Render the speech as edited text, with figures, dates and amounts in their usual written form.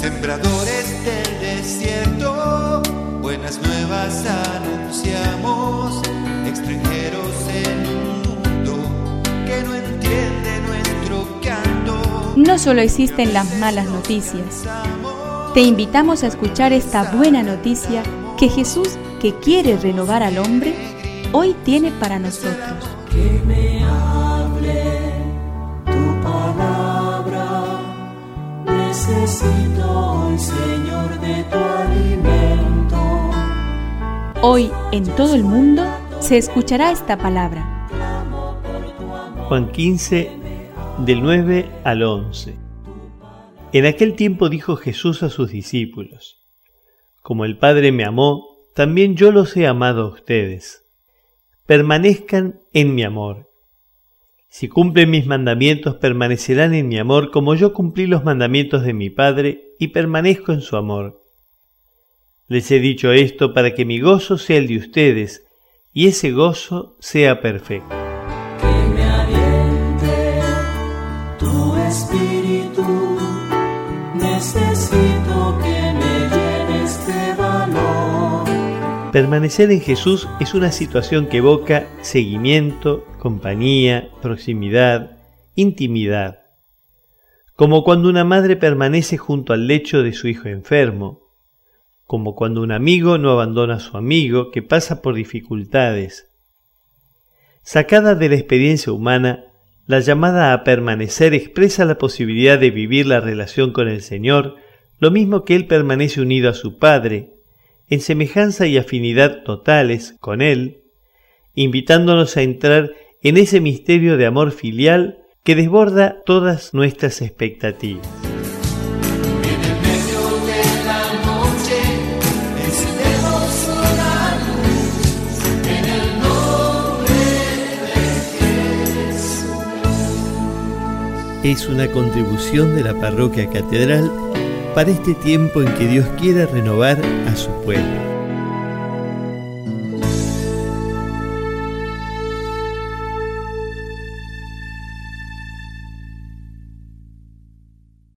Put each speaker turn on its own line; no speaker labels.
Sembradores del desierto, buenas nuevas anunciamos, extranjeros en un mundo que no entiende nuestro canto.
No solo existen las malas noticias. Te invitamos a escuchar esta buena noticia que Jesús, que quiere renovar al hombre, hoy tiene para nosotros.
Que me hable tu palabra, necesito hoy, Señor, de tu alimento.
Hoy en todo el mundo se escuchará esta palabra.
Juan 15, del 9 al 11. En aquel tiempo dijo Jesús a sus discípulos: Como el Padre me amó, también yo los he amado a ustedes. Permanezcan en mi amor. Si cumplen mis mandamientos, permanecerán en mi amor, como yo cumplí los mandamientos de mi Padre y permanezco en su amor. Les he dicho esto para que mi gozo sea el de ustedes y ese gozo sea perfecto.
Que me aliente tu espíritu, necesito que me llenes de valor.
Permanecer en Jesús es una situación que evoca seguimiento, compañía, proximidad, intimidad. Como cuando una madre permanece junto al lecho de su hijo enfermo, como cuando un amigo no abandona a su amigo que pasa por dificultades. Sacada de la experiencia humana, la llamada a permanecer expresa la posibilidad de vivir la relación con el Señor, lo mismo que Él permanece unido a su Padre, en semejanza y afinidad totales con Él, invitándonos a entrar en ese misterio de amor filial que desborda todas nuestras expectativas.
En el medio de la noche encendemos una luz en el nombre de Jesús.
Es una contribución de la Parroquia Catedral para este tiempo en que Dios quiere renovar a su pueblo.